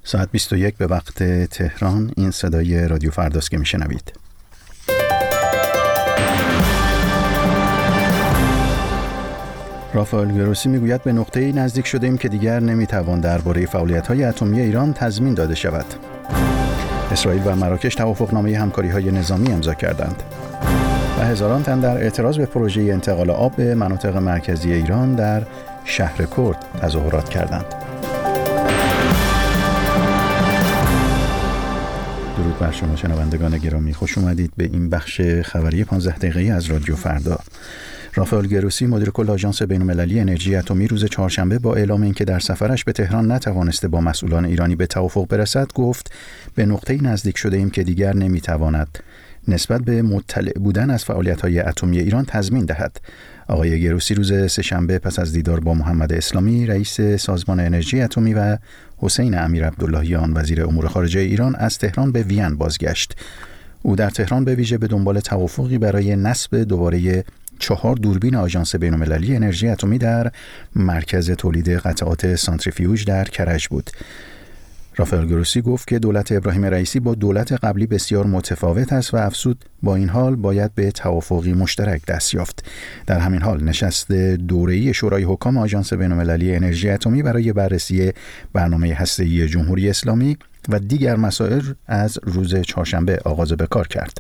ساعت 21 به وقت تهران. این صدای رادیو فرداست که میشنوید. رافائل گروسی میگوید به نقطه‌ای نزدیک شده‌ایم که دیگر نمیتوان درباره فعالیت‌های اتمی ایران تضمین داده شود. اسرائیل و مراکش توافقنامه همکاری‌های نظامی امضا کردند. و هزاران تن در اعتراض به پروژه انتقال آب به مناطق مرکزی ایران در شهر کرد تظاهرات کردند. درود بر شما شنوندگان گرامی، خوش اومدید به این بخش خبری 15 دقیقه‌ای از رادیو فردا. رافائل گروسی مدیر کل آژانس بین‌المللی انرژی اتمی روز چهارشنبه با اعلام اینکه در سفرش به تهران نتوانسته با مسئولان ایرانی به توافق برسد گفت به نقطه‌ای نزدیک شده‌ایم که دیگر نمیتواند نسبت به مطلع بودن از فعالیت‌های اتمی ایران تضمین دهد. آقای گروسی روز سه‌شنبه پس از دیدار با محمد اسلامی رئیس سازمان انرژی اتمی و حسین امیر عبداللهیان وزیر امور خارجه ایران از تهران به وین بازگشت. او در تهران به ویژه به دنبال توافقی برای نصب دوباره 4 دوربین آژانس بین‌المللی انرژی اتمی در مرکز تولید قطعات سانتریفیوژ در کرج بود. رافائل گروسی گفت که دولت ابراهیم رئیسی با دولت قبلی بسیار متفاوت است و افزود با این حال باید به توافقی مشترک دست یافت. در همین حال نشست دوره‌ای شورای حکام آژانس بین‌المللی انرژی اتمی برای بررسی برنامه هسته‌ای جمهوری اسلامی و دیگر مسائل از روز چهارشنبه آغاز به کار کرد.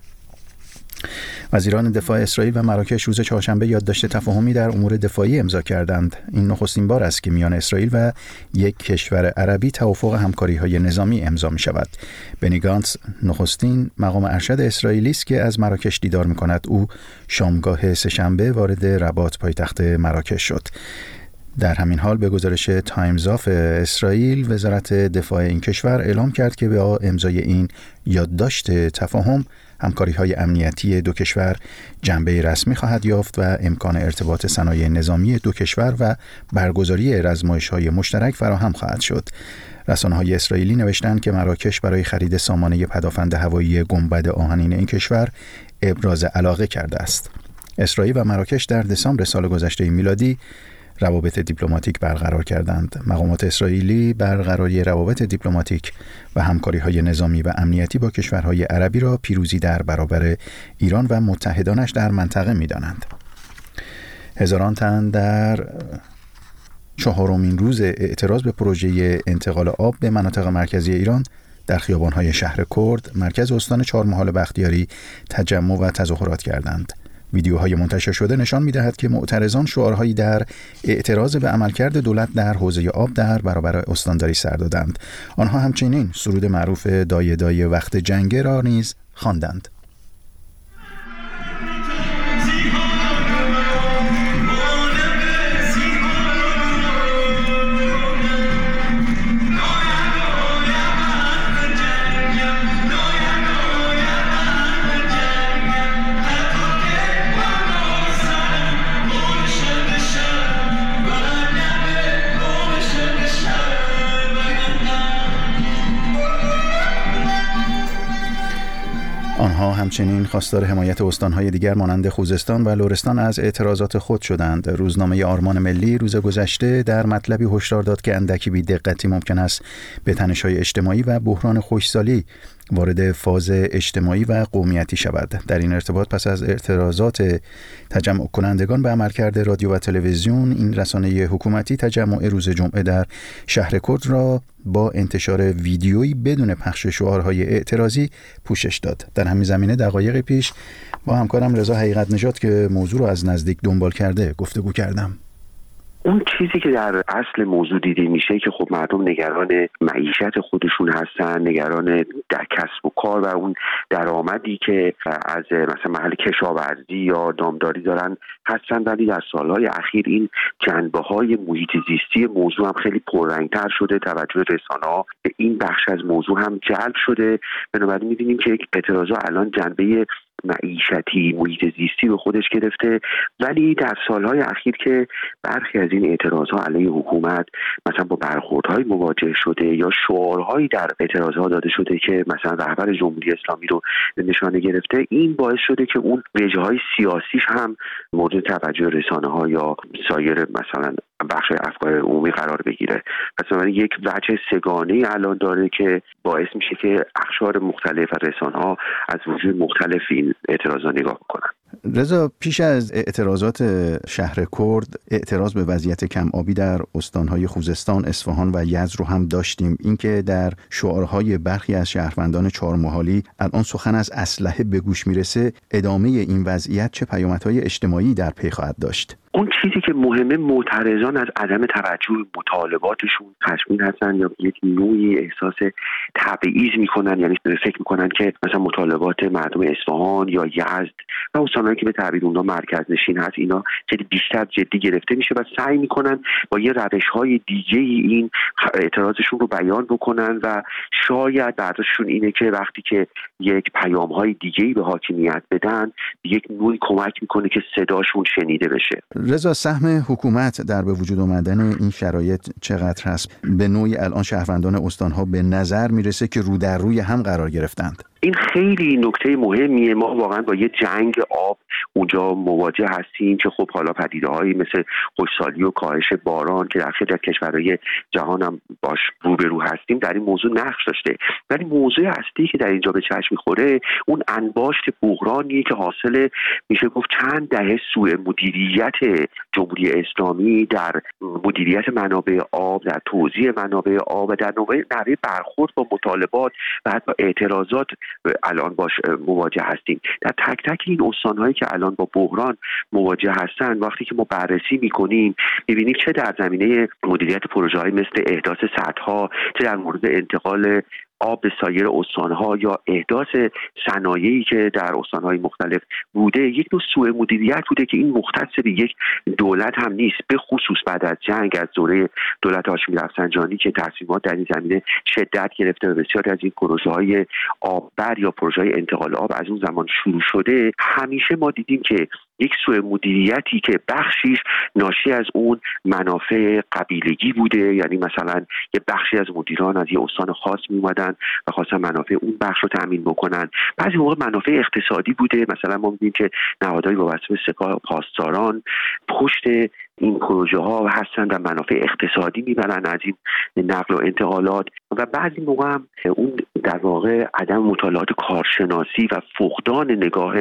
وزیران دفاع اسرائیل و مراکش روز چهارشنبه یادداشت تفاهمی در امور دفاعی امضا کردند. این نخستین بار است که میان اسرائیل و یک کشور عربی توافق همکاری‌های نظامی امضا می‌شود. بنی گانتز نخستین مقام ارشد اسرائیلی است که از مراکش دیدار می‌کند. او شامگاه سه‌شنبه وارد رباط پایتخت مراکش شد. در همین حال به گزارش تایمز آف اسرائیل وزارت دفاع این کشور اعلام کرد که با امضای این یادداشت تفاهم همکاری‌های امنیتی دو کشور جنبه رسمی خواهد یافت و امکان ارتباط صنایع نظامی دو کشور و برگزاری آزمایش‌های مشترک فراهم خواهد شد. رسانه‌های اسرائیلی نوشتند که مراکش برای خرید سامانه پدافند هوایی گنبد آهنین این کشور ابراز علاقه کرده است. اسرائیل و مراکش در دسامبر سال گذشته میلادی روابط دیپلماتیک برقرار کردند. مقامات اسرائیلی برقراری روابط دیپلماتیک و همکاری‌های نظامی و امنیتی با کشورهای عربی را پیروزی در برابر ایران و متحدانش در منطقه می‌دانند. هزاران تن در 4مین روز اعتراض به پروژه انتقال آب به مناطق مرکزی ایران در خیابان‌های شهر کرد، مرکز استان چهارمحال بختیاری تجمع و تظاهرات کردند. ویدیوهای منتشر شده نشان می‌دهد که معترضان شعارهایی در اعتراض به عملکرد دولت در حوزه آب در برابر استانداری سر دادند. آنها همچنین سرود معروف دایه دایه وقت جنگه را نیز خواندند. آنها همچنین خواستار حمایت استان‌های دیگر مانند خوزستان و لرستان از اعتراضات خود شدند. روزنامه آرمان ملی روز گذشته در مطلبی هشدار داد که اندکی بی‌دقتی ممکن است به تنش‌های اجتماعی و بحران خشکسالی وارد فاز اجتماعی و قومیتی شود. در این ارتباط پس از اعتراضات تجمع کنندگان به عملکرد رادیو و تلویزیون، این رسانه حکومتی تجمع روز جمعه در شهر کرد را با انتشار ویدیویی بدون پخش شعارهای اعتراضی پوشش داد. در همین زمینه دقایق پیش با همکارم رضا حقیقت نژاد که موضوع را از نزدیک دنبال کرده گفتگو کردم. اون چیزی که در اصل موضوع دیده میشه که خب مردم نگران معیشت خودشون هستن، نگران در کسب و کار و اون درآمدی که از مثلا محل کشاورزی یا دامداری دارن هستن، ولی در سالهای اخیر این جنبه‌های محیط زیستی موضوع هم خیلی پررنگ‌تر شده، توجه رسانه‌ها به این بخش از موضوع هم جلب شده. بنابراین می‌بینیم که اعتراضات الان جنبه معیشتی، محیط زیستی به خودش گرفته، ولی در سالهای اخیر که برخی از این اعتراضها علیه حکومت مثلا با برخوردهای مواجه شده یا شعارهایی در اعتراضها داده شده که مثلا رهبر جمهوری اسلامی رو نشانه گرفته، این باعث شده که اون وجههای سیاسیش هم مورد توجه رسانه‌ها یا سایر مثلا بخش افکار عمومی قرار بگیره. پس بنابراین یک وجه سگانه الان داره که باعث میشه که اقشار مختلف و رسانه‌ها از وجوه مختلف این اعتراضا نگاه کنن. رضا، پیش از اعتراضات شهر کرد، اعتراض به وضعیت کم آبی در استانهای خوزستان، اصفهان و یزد رو هم داشتیم. اینکه در شعارهای برخی از شهروندان چهارمحالی الان سخن از اسلحه به گوش میرسه، ادامه این وضعیت چه پیامدهای اجتماعی در پی خواهد داشت؟ اون چیزی که مهمه، معترضان از عدم توجه به مطالباتشون خشمگین هستن یا یک نوعی احساس تبعیض میکنن، یعنی فکر میکنن که مثلا مطالبات مردم اصفهان یا یزد و استانایی که به تعبیر اونها مرکز نشین هست اینا خیلی بیشتر جدی گرفته میشه و سعی میکنن با یه روش‌های دیگه این اعتراضشون رو بیان بکنن و شاید برداشتشون اینه که وقتی که یک پیام‌های دیگه‌ای به حاکمیت بدن یک نوعی کمک میکنه که صداشون شنیده بشه. رضا، سهم حکومت در به وجود آمدن این شرایط چقدر هست؟ به نوعی الان شهروندان استانها به نظر میرسه که رو در روی هم قرار گرفتند. این خیلی نکته مهمیه. ما واقعا با یه جنگ آب اونجا مواجه هستیم که خب حالا پدیده‌هایی مثل خشکسالی و کاهش باران که در خیلی از کشورهای جهان هم باش روبرو هستیم در این موضوع نقش داشته، ولی موضوع اصلی که در اینجا به چشم می‌خوره اون انباشت بحرانیه که حاصل میشه گفت چند دهه سوء مدیریت جمهوری اسلامی در مدیریت منابع آب، در توزیع منابع آب و در نوع برخورد با مطالبات و حتی اعتراضات الان باش مواجه هستیم. در تک تک این استان‌هایی که الان با بحران مواجه هستن، وقتی که ما بررسی می‌کنیم می‌بینیم چه در زمینه مدیریت پروژه‌های مثل احداث سدها، چه در مورد انتقال آب به سایر استانها یا احداث صنایعی که در استانهای مختلف بوده، یک نوع سوء مدیریت بوده که این مختص به یک دولت هم نیست. به خصوص بعد از جنگ، از دوره دولت هاشمی رفسنجانی که تصمیمات در این زمینه شدت گرفته و بسیاری از این پروژه‌های آببر یا پروژه‌های انتقال آب از اون زمان شروع شده، همیشه ما دیدیم که یک سوء مدیریتی که بخشیش ناشی از اون منافع قبیلگی بوده، یعنی مثلا یه بخشی از مدیران از یه استان خاص میومدن و خواستن منافع اون بخش رو تامین بکنن. بعضی موقع منافع اقتصادی بوده، مثلا ما می‌بینیم که نهادهای وابسته به سپاه پاسداران پشت این پروژه ها هستن و منافع اقتصادی میبرن از این نقل و انتقالات. و بعضی موقع هم اون در واقع عدم مطالعات کارشناسی و فقدان نگاه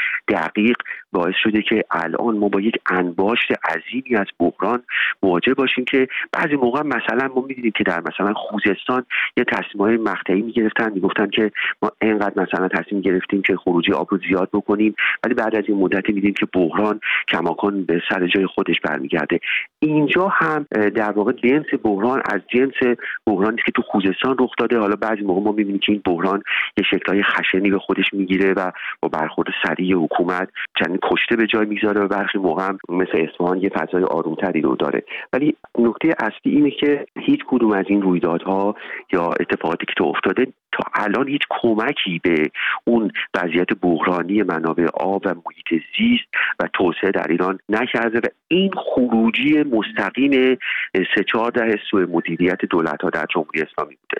دقیق باعث شده که الان ما با یک انباشت عظیمی از بحران مواجه باشیم که بعضی موقع مثلا ما می‌دیدیم که در مثلا خوزستان یه تصمیم‌های مقطعی می‌گرفتن، میگفتن که ما اینقدر مثلا تصمیم گرفتیم که خروجی آب رو زیاد بکنیم، ولی بعد از این مدتی می‌دیدیم که بحران کماکان به سر جای خودش برمیگرده. اینجا هم در واقع جنس بحران از جنس بحرانی که تو خوزستان رخ داده. حالا بعضی موقع ما می‌بینیم که این بحران یه شکل‌های خشنی به خودش میگیره و با برخورد سریع حکومت چند کشته به جای میذاره و برخی موقع هم مثل اصفهان یه فضای آرومتری رو داره. ولی نکته اصلی اینه که هیچ کدوم از این رویدادها یا اتفاقاتی که تو افتاده تا الان هیچ کمکی به اون وضعیت بحرانی منابع آب و محیط زیست و توسعه در ایران نکرده و این خروجی مستقیم 3-4 دهه سوء مدیریت دولت‌ها در جمهوری اسلامی بوده.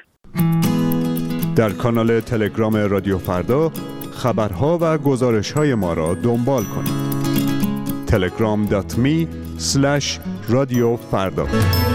در کانال تلگرام رادیو فردا خبرها و گزارش‌های ما را دنبال کنید. telegram.me/radiofarda.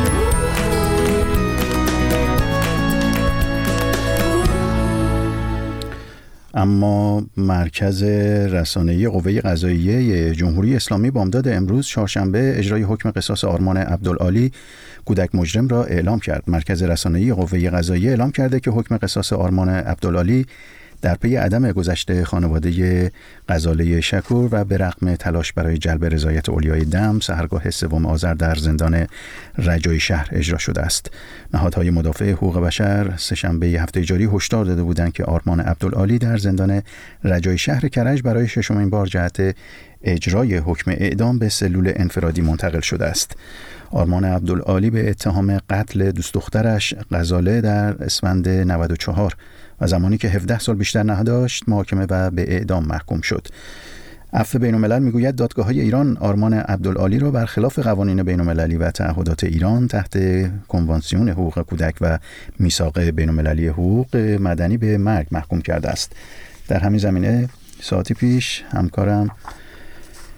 اما مرکز رسانه‌ای قوه قضاییه جمهوری اسلامی بامداد امروز چهارشنبه اجرای حکم قصاص آرمان عبدالعالی کودک مجرم را اعلام کرد. مرکز رسانه‌ای قوه قضاییه اعلام کرده که حکم قصاص آرمان عبدالعالی در پی عدم گذشت خانواده غزاله شکور و به رغم تلاش برای جلب رضایت اولیای دم، سحرگاه 3 آذر در زندان رجای شهر اجرا شده است. نهادهای مدافع حقوق بشر سه‌شنبه هفته جاری هشدار داده بودند که آرمان عبدالعالی در زندان رجای شهر کرج برای 6مین بار جهت اجرای حکم اعدام به سلول انفرادی منتقل شده است. آرمان عبدالعالی به اتهام قتل دوست دخترش غزاله در اسفند 94 و زمانی که 17 سال بیشتر نداشت محاکمه و به اعدام محکوم شد. عفو بین‌الملل میگوید دادگاه‌های ایران آرمان عبدالعالی را برخلاف قوانین بین‌المللی و تعهدات ایران تحت کنوانسیون حقوق کودک و میثاق بین‌المللی حقوق مدنی به مرگ محکوم کرده است. در همین زمینه ساعتی پیش همکارم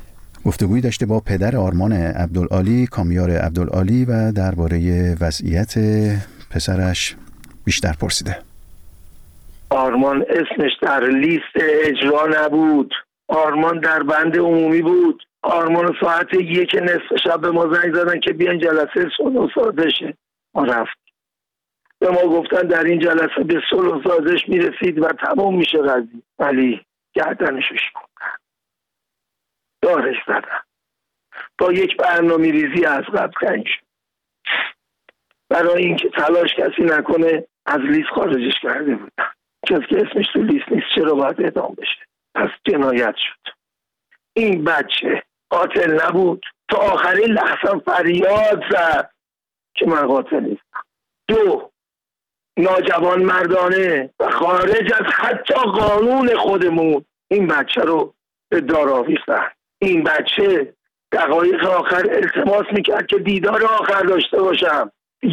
گفتگویی داشته با پدر آرمان عبدالعالی، کامیار عبدالعالی، و درباره وضعیت پسرش بیشتر پرسیده. آرمان اسمش در لیست اجرا نبود، آرمان در بند عمومی بود. آرمان ساعت 1:30 به ما زنگ زدن که بیان جلسه صلح و سازشه. ما رفت، به ما گفتن در این جلسه به صلح و سازش میرسید و تمام میشه قضیه، ولی گردنشو شکوندن، دارش زدن، با یک برنامه ریزی از قبل تعیین شد. برای اینکه تلاش کسی نکنه از لیست خارجش کرده بودن. کسی که اسمش تو لیست نیست چرا باید اعدام بشه؟ پس جنایت شد. این بچه قاتل نبود، تا آخرین لحظه فریاد زد که من قاتل نیستم. 2 ناجوان مردانه و خارج از حتی قانون خودمون این بچه رو به دار آویختن. این بچه دقایق آخر التماس میکرد که دیدار آخر داشته باشم،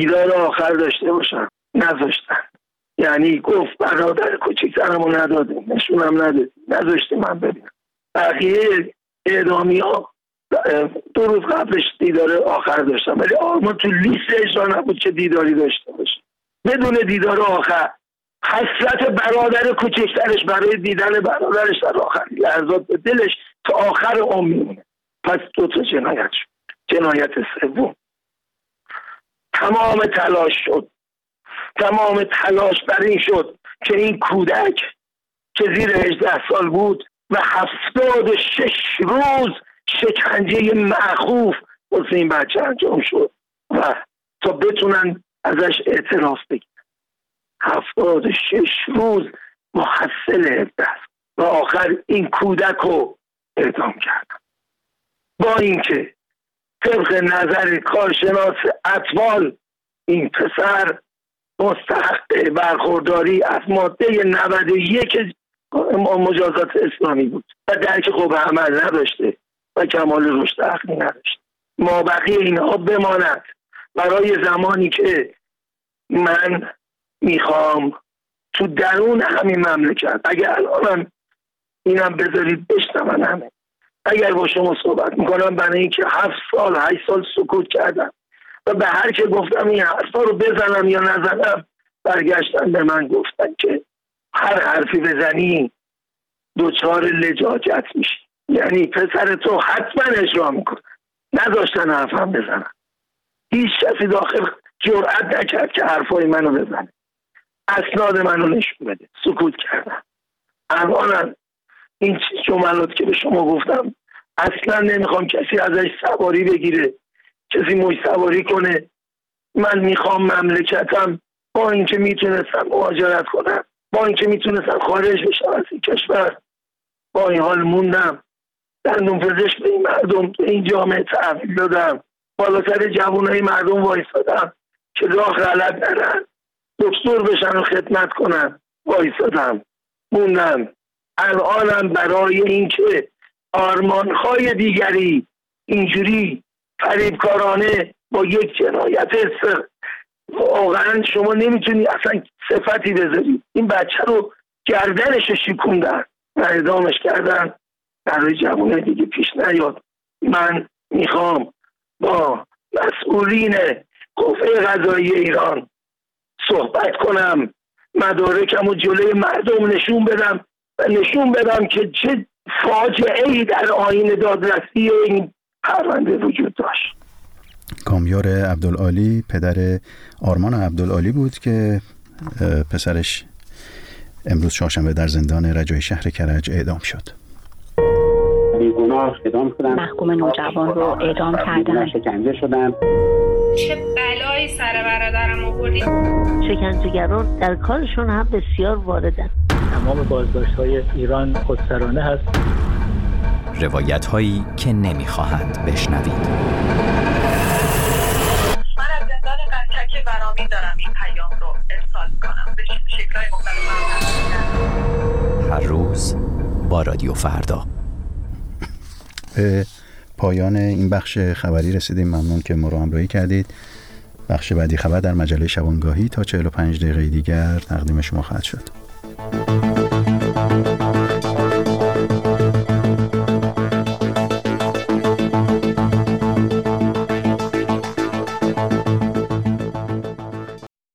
نذاشتن. یعنی گفت برادر کوچیکترمو ندادیم، نشونم ندادیم، نذاشتیم من ببینم. بقیه اعدامی ها 2 روز قبلش دیدار آخر داشتم، ولی آرمان تو لیست اجرا نبود که دیداری داشته باشه. بدون دیدار آخر حسرت برادر کوچکترش برای دیدن برادرش در آخرین لحظات به دلش تا آخر عمر میمونه. پس 2 جنایت شد. جنایت سوم، تمام تلاش بر این شد که این کودک که زیر 18 سال بود و 76 روز شکنجه معکوف واسه این بچه انجام شد و تا بتونن ازش اعتراف بگیرن. 76 روز محصل 17 و آخر این کودک رو اعدام کردن. با اینکه طبق نظر کارشناس اطفال این پسر مستحق برخورداری از ماده 91 مجازات اسلامی بود و درک خوب عمل نداشته و کمال رشد عقلی نداشته. ما بقیه اینها بماند برای زمانی که من میخوام تو درون همین مملکت، اگر الانم اینم بذارید بشنون همه، اگر با شما صحبت میکنم برای اینکه 7 سال 8 سال سکوت کردم و به هر که گفتم این حرفا رو بزنم یا نزنم برگشتن به من گفتن که هر حرفی بزنی دوچار لجاجت میشی، یعنی پسر تو حتما اجرا میکنه. نذاشتن حرفم بزنم. هیچ کسی داخل جرئت نکرد که حرفای منو بزنه، اسناد منو نشون بده. سکوت کردم. الان این جملات که به شما گفتم اصلا نمیخوام کسی ازش سواری بگیره، کسی موج سواری کنه. من میخوام مملکتم با اینکه میتونستم مهاجرت کنم، با اینکه میتونستم خارج بشم از این کشور، با این حال موندم. دندون پزشک به این مردم، به این جامعه تحویل دادم، بالاتر جوانای مردم وایسادم که راه غلط نرن، دکتر بشن و خدمت کنن. وایسادم، موندم. الانم برای اینکه آرمان‌های دیگری اینجوری فریبکارانه با یک جنایت واقعا شما نمیتونی اصلا صفتی بذاری. این بچه رو گردنش شکوندن و اعدامش کردن برای جوانه دیگه پیش نیاد. من میخوام با مسئولین قوه قضاییه ایران صحبت کنم، مدارکم و جلوی مردم نشون بدم و نشون بدم که چه فاجعه‌ای در آیین دادرسی این پرونده وجود داشت. کامیار عبدالعالی پدر آرمان عبدالعالی بود که پسرش امروز چهارشنبه در زندان رجایی شهر کرج اعدام شد. بیگناه اعدام شدن، محکوم نوجوان رو اعدام کردن. شکنجه شدن. چه بلایی سر برادرم آوردی؟ شکنجهگران در کارشون هم بسیار واردن. تمام بازداشت‌های ایران خودسرانه هست. روایت‌هایی که نمی‌خواهند بشنوید. من از زندان قزلک برامین دارم این پیام رو ارسال کنم به شکل‌های مختلف. هر روز با رادیو فردا. به پایان این بخش خبری رسیدیم. ممنون که ما رو همراهی کردید. بخش بعدی خبر در مجله شبانگاهی تا 45 دقیقه دیگر تقدیم شما خواهد شد.